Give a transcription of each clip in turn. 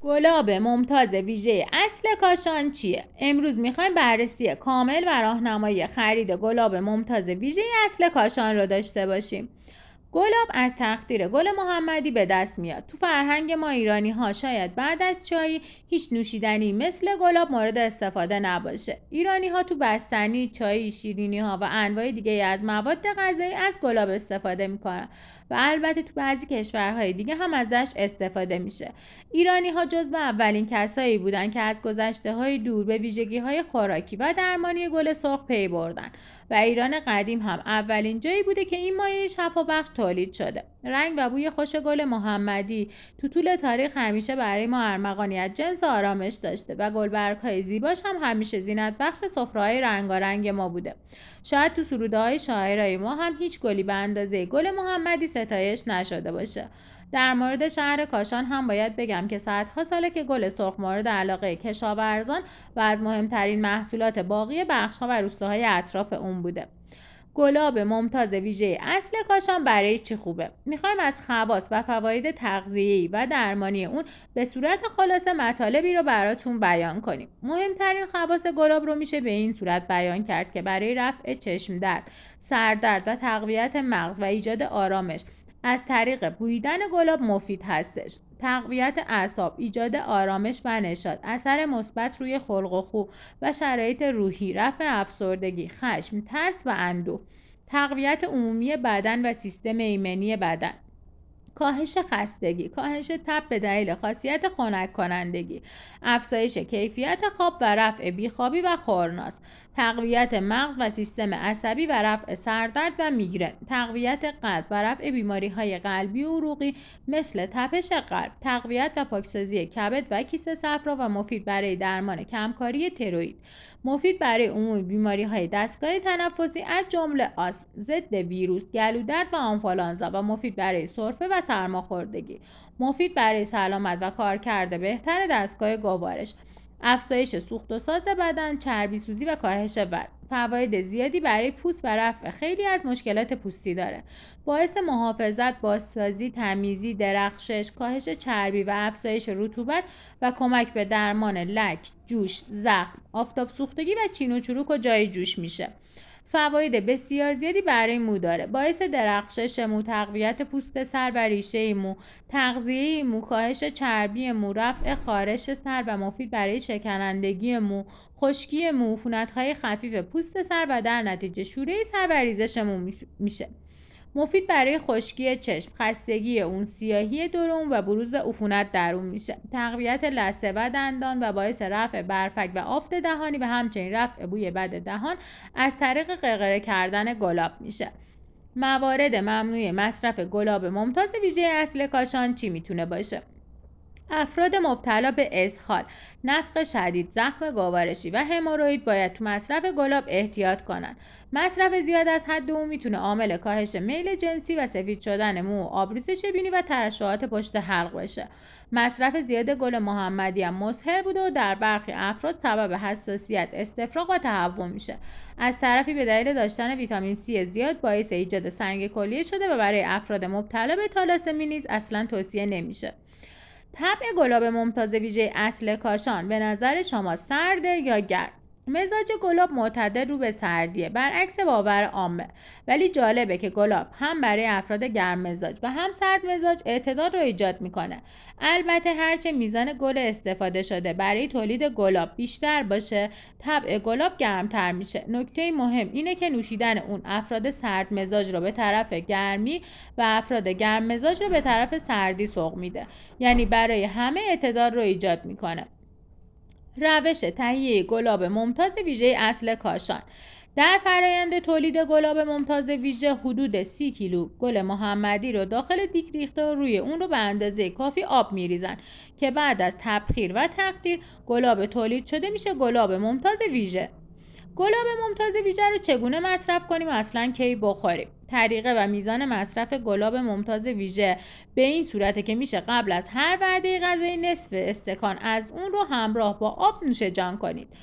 گلاب ممتاز ویژه اصل کاشان چیه؟ امروز میخوایم بررسی کامل و راهنمایی خرید گلاب ممتاز ویژه اصل کاشان رو داشته باشیم. گلاب از تقطیر گل محمدی به دست میاد. تو فرهنگ ما ایرانی ها شاید بعد از چای هیچ نوشیدنی مثل گلاب مورد استفاده نباشه. ایرانی ها تو بستنی، چای، شیرینی ها و انواع دیگه از مواد غذایی از گلاب استفاده میکنن و البته تو بعضی کشورهای دیگه هم ازش استفاده میشه. ایرانی ها جزو اولین کسایی بودن که از گذشته های دور به ویژگی های خوراکی و درمانی گل سرخ پی بردن و ایران قدیم هم اولین جایی بوده که این مایع شفابخش تولید شده. رنگ و بوی خوش گل محمدی تو طول تاریخ همیشه برای ما ارمغانی از جنس آرامش داشته و گلبرگ‌های زیباش هم همیشه زینت بخش سفره‌های رنگارنگ ما بوده. شاید تو سروده‌های شاعرای ما هم هیچ گلی به اندازه گل محمدی ستایش نشده باشه. در مورد شهر کاشان هم باید بگم که صدها ساله که گل سرخ مورد علاقه کشاورزان و از مهمترین محصولات باقی بخش‌ها و روستاهای اطراف اون بوده. گلاب ممتاز ویژه اصل کاشان برای چی خوبه؟ میخوایم از خواص و فواید تغذیه‌ای و درمانی اون به صورت خلاصه مطالبی رو براتون بیان کنیم. مهمترین خواص گلاب رو میشه به این صورت بیان کرد که برای رفع چشم درد، سردرد و تقویت مغز و ایجاد آرامش از طریق بویدن گلاب مفید هستش. تقویت اعصاب، ایجاد آرامش و نشاط، اثر مثبت روی خلق و خو و شرایط روحی، رفع افسردگی، خشم، ترس و اندوه، تقویت عمومی بدن و سیستم ایمنی بدن، کاهش خستگی، کاهش تب به دلیل خاصیت خنک کنندگی، افزایش کیفیت خواب و رفع بیخوابی و خورناس، تقویت مغز و سیستم عصبی و رفع سردرد و میگرن، تقویت قلب و رفع بیماری‌های قلبی و عروقی مثل تپش قلب، تقویت و پاکسازی کبد و کیسه صفرا و مفید برای درمان کمکاری تیروئید، مفید برای عموم بیماری‌های دستگاه تنفسی از جمله آسم، ضد ویروس، گلودرد و آنفولانزا و مفید برای سرفه و سرماخوردگی، مفید برای سلامت و کارکرد بهتر دستگاه گوارش، افزایش سوخت و ساز بدن، چربی سوزی و کاهش وزن. فواید زیادی برای پوست و رفع خیلی از مشکلات پوستی داره. باعث محافظت، بازسازی، تمیزی، درخشش، کاهش چربی و افزایش رطوبت و کمک به درمان لک، جوش، زخم، آفتاب سوختگی و چین و چروک و جای جوش میشه. فواید بسیار زیادی برای مو داره. باعث درخشش مو، تقویت پوست سر و ریشه مو، تغذیه مو، کاهش چربی مو، رفع خارش سر و مفید برای شکنندگی مو، خشکی مو، عفونت‌های خفیف پوست سر و در نتیجه شوره سر و ریزش مو میشه. مفید برای خشکی چشم، خستگی اون، سیاهی درون و بروز عفونت در اون میشه. تقویت لثه و دندان و باعث رفع برفک و آفت دهانی و همچنین رفع بوی بد دهان از طریق غرغره کردن گلاب میشه. موارد ممنوع مصرف گلاب ممتاز ویژه اصل کاشان چی میتونه باشه؟ افراد مبتلا به اسهال، نفخ شدید، زخم گوارشی و هموروئید باید تو مصرف گلاب احتیاط کنن. مصرف زیاد از حد اون میتونه عامل کاهش میل جنسی و سفید شدن مو، آبریزش بینی و ترشحات پشت حلق بشه. مصرف زیاد گل محمدی هم مضر بوده و در برخی افراد سبب حساسیت، استفراغ و تهوع میشه. از طرفی به دلیل داشتن ویتامین C زیاد باعث ایجاد سنگ کلیه شده و برای افراد مبتلا به تالاسمی نیز اصلا توصیه نمیشه. طبع گلاب ممتاز ویژه اصل کاشان به نظر شما سرده یا گرم؟ مزاج گلاب معتدل رو به سردیه، برعکس باور عامه. ولی جالبه که گلاب هم برای افراد گرم مزاج و هم سرد مزاج اعتدال رو ایجاد میکنه. البته هرچه میزان گل استفاده شده برای تولید گلاب بیشتر باشه، طبع گلاب گرمتر میشه. نکته مهم اینه که نوشیدن اون افراد سرد مزاج رو به طرف گرمی و افراد گرم مزاج رو به طرف سردی سوق میده. یعنی برای همه اعتدال رو ایجاد میکنه. روش تهیه گلاب ممتاز ویژه اصل کاشان. در فرایند تولید گلاب ممتاز ویژه حدود 30 کیلو گل محمدی رو داخل دیگ ریخته و روی اون رو به اندازه کافی آب میریزن که بعد از تبخیر و تقطیر گلاب تولید شده میشه گلاب ممتاز ویژه. گلاب ممتاز ویژه رو چگونه مصرف کنیم و اصلا کی بخوریم؟ طریقه و میزان مصرف گلاب ممتاز ویژه به این صورته که میشه قبل از هر وعده غذایی نصف استکان از اون رو همراه با آب نوش جان کنید.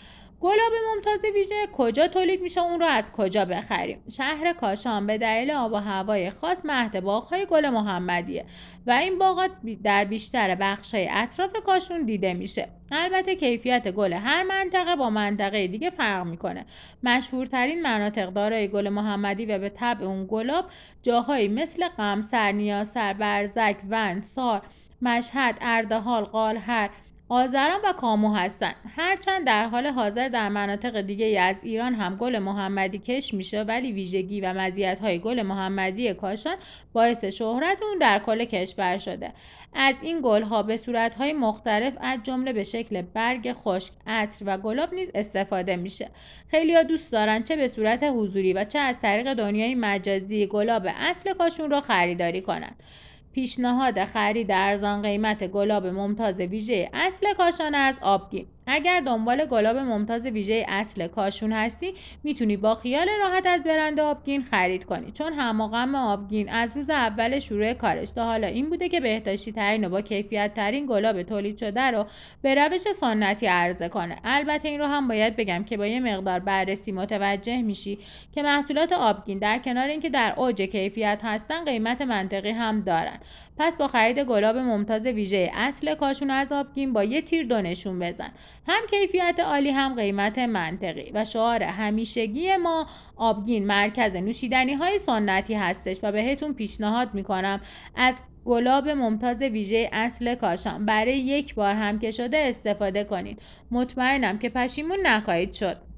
گلاب ممتاز ویژه کجا تولید میشه، اون رو از کجا بخریم؟ شهر کاشان به دلیل آب و هوای خاص مهد باغ‌های گل محمدیه و این باغات در بیشتر بخش‌های اطراف کاشان دیده میشه. البته کیفیت گل هر منطقه با منطقه دیگه فرق میکنه. مشهورترین مناطق دارای گل محمدی و به طبع اون گلاب جاهایی مثل قمصر، نیاسر، برزک، وند، سار، مشهد، اردهال، قالهر، آذران و کامو هستند. هرچند در حال حاضر در مناطق دیگه از ایران هم گل محمدی کش میشه، ولی ویژگی و مزیت‌های گل محمدی کاشان باعث شهرت اون در کل کشور شده. از این گل‌ها به صورت‌های مختلف از جمله به شکل برگ خشک، عطر و گلاب نیز استفاده میشه. خیلی‌ها دوست دارن چه به صورت حضوری و چه از طریق دنیای مجازی گلاب اصل کاشان رو خریداری کنن. پیشنهاد خرید ارزان قیمت گلاب ممتاز ویژه اصل کاشان از آبگین. اگر دنبال گلاب ممتاز ویژه اصل کاشان هستی، میتونی با خیال راحت از برند آبگین خرید کنی، چون هم و غم آبگین از روز اول شروع کارش تا حالا این بوده که بهداشتی ترین و با کیفیت ترین گلاب تولید شده رو به روش سنتی عرضه کنه. البته این رو هم باید بگم که با یه مقدار بررسی متوجه میشی که محصولات آبگین در کنار اینکه در اوج کیفیت هستن، قیمت منطقی هم دارن. پس با خرید گلاب ممتاز ویژه اصل کاشان از آبگین با یه تیر دو نشون بزن. هم کیفیت عالی، هم قیمت منطقی. و شعار همیشگی ما آبگین مرکز نوشیدنی های سنتی هستش و بهتون پیشنهاد میکنم از گلاب ممتاز ویژه اصل کاشان برای یک بار هم که شده استفاده کنید. مطمئنم که پشیمون نخواهید شد.